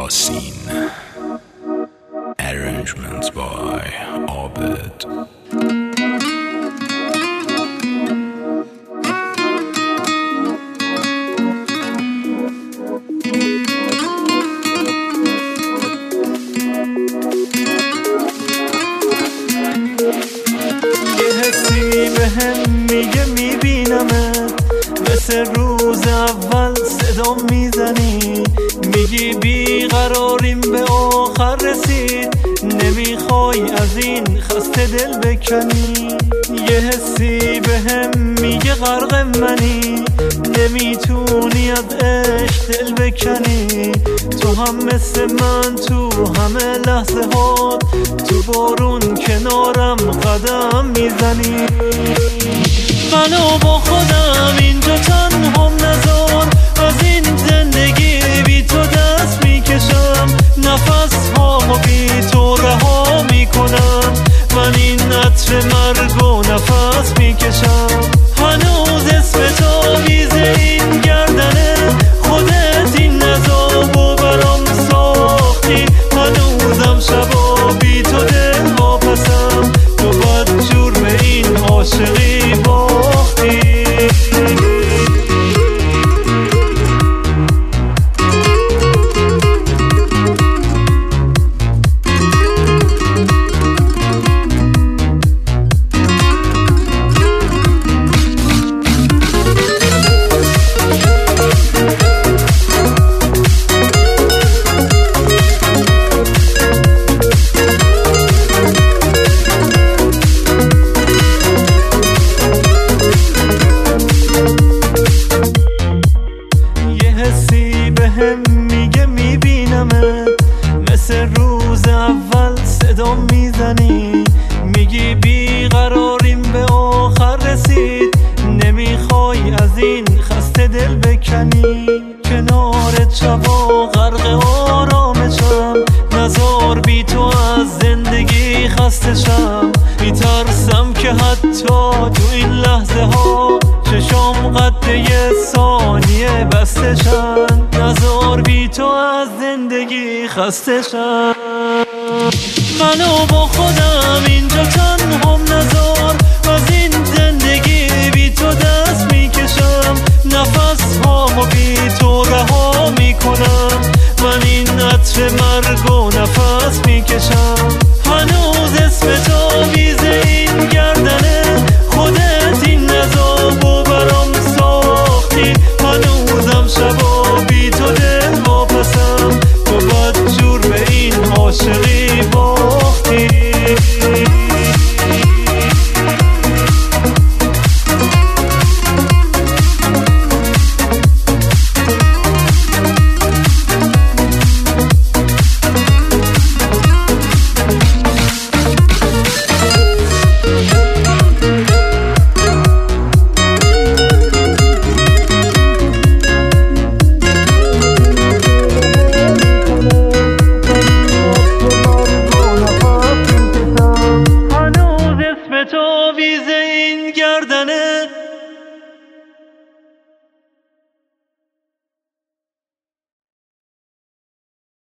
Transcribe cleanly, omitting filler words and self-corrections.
Yasin. Arrangements by Abed. یه حسی بهم میگه میبینمت، مثل روز اول صدام میزنی، میگی بیقراریم به آخر رسید، نمیخوای از این خسته دل بکنی. یه حسی بهم میگه غرق منی، نمیتونی از عشق دل بکنی. تو هم مثل من تو همه لحظه ها، تو بارون کنارم قدم میزنی. منو با خودم اینجا تنهام نذار، از این زندگی بی تو دست میکشم، نفس ها بی تو رها میکنم. من این عطر مرگ و نفس میکشم، هنوز اسم تو بیزه این گردنه، خودت این نذاب و برام ساختی. هنوزم شبا بی تو دل واپسم، تو بدجور به این عاشقی باختی. میگه میبینمت، مثل روز اول صدام میزنی، میگی بیقراریم به آخر رسید، نمیخوای از این خسته دل بکنی. کنارت شبا غرق آرامشم، نزار بی تو از زندگی خسته شم. میترسم که حتی تو این لحظه ها چشام قد یه ثانیه بسته شن، نزار بی تو از زندگی خسته شم. منو با خودم اینجا تنهام نذار،